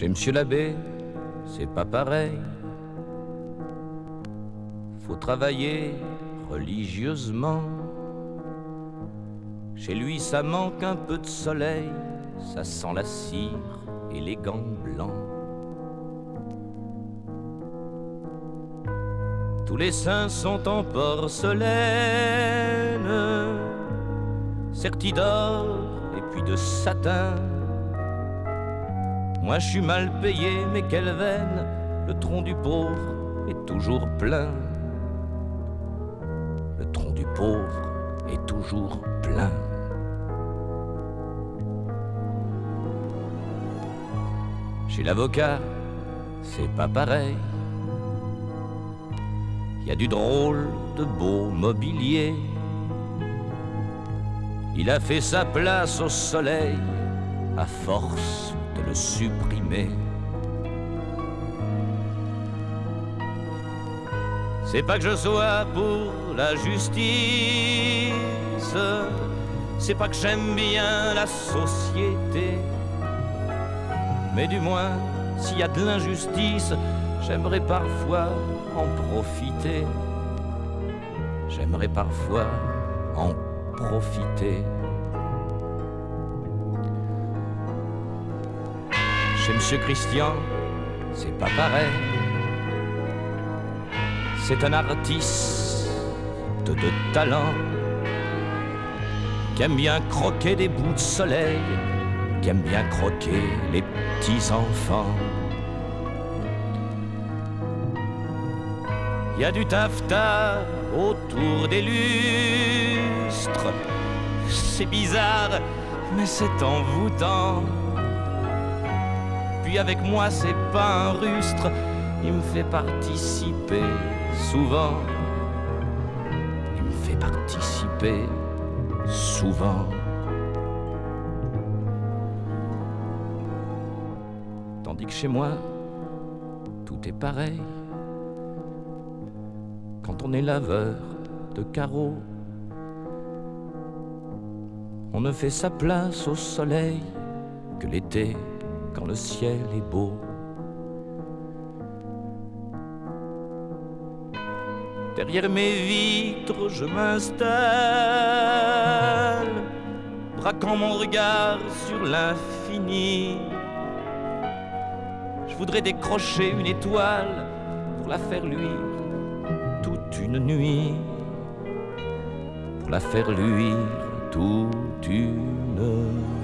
Chez Monsieur l'abbé, c'est pas pareil. Faut travailler religieusement. Chez lui, ça manque un peu de soleil, ça sent la cire et les gants blancs. Tous les saints sont en porcelaine, sertis d'or et puis de satin. Moi je suis mal payé, mais quelle veine, le tronc du pauvre est toujours plein. Le tronc du pauvre est toujours plein. Chez l'avocat, c'est pas pareil. Il y a du drôle de beau mobilier. Il a fait sa place au soleil à force de le supprimer. C'est pas que je sois pour la justice, c'est pas que j'aime bien la société, mais du moins, s'il y a de l'injustice, j'aimerais parfois en profiter. J'aimerais parfois en profiter. Chez Monsieur Christian, c'est pas pareil. C'est un artiste de talent qui aime bien croquer des bouts de soleil, qui aime bien croquer les petits enfants. Il y a du taffetas autour des lustres. C'est bizarre, mais c'est envoûtant. Puis avec moi, c'est pas un rustre, il me fait participer souvent. Il me fait participer souvent. Tandis que chez moi, tout est pareil. Quand on est laveur de carreaux, on ne fait sa place au soleil que l'été, quand le ciel est beau. Derrière mes vitres, je m'installe, braquant mon regard sur l'infini. Je voudrais décrocher une étoile pour la faire luire toute une nuit, pour la faire luire toute une nuit.